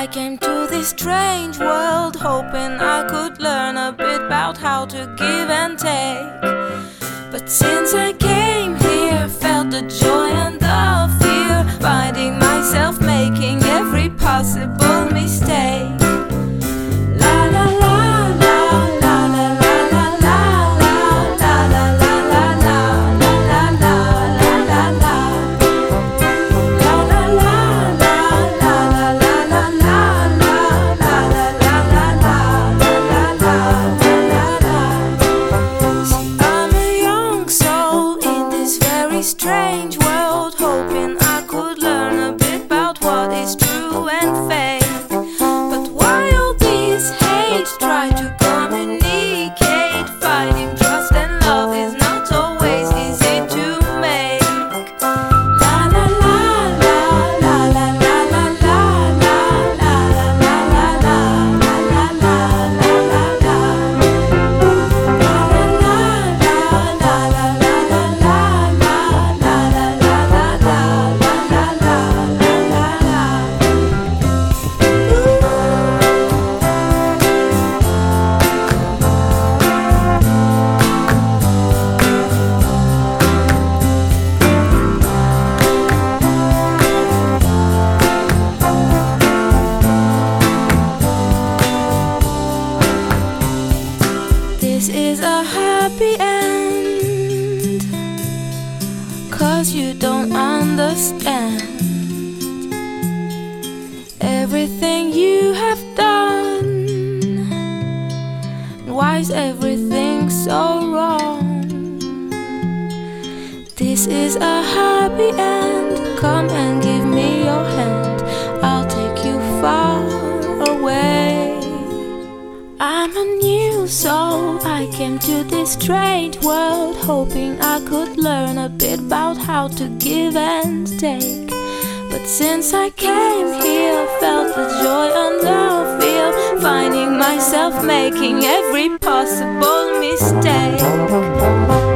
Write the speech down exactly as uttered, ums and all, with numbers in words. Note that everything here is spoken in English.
I came to this strange world hoping I could learn a bit about how to give and take. But since I came here, felt the joy and the fear, finding myself making every possible mistake. La la la la la la la la la la la la la la la la la la la la. La la la la la la la la la la la la la la. See, I'm a young soul in this very strange world, hoping I could learn a bit about what is true and fake. But while these hate try to communicate, finding trust and love is not always easy to make. La la la la la la la la la la la la la la la la la la la. La la la la la la la la la la la la la la la. This is a happy end, 'cause you don't understand everything you have done. Why is everything so wrong? This is a happy end. Come and give me your hand, I'll take you far away. I'm a new soul, I came to this strange world hoping I could learn a bit about how to give and take. But since I came here, felt the joy and the fear, finding myself making every possible mistake.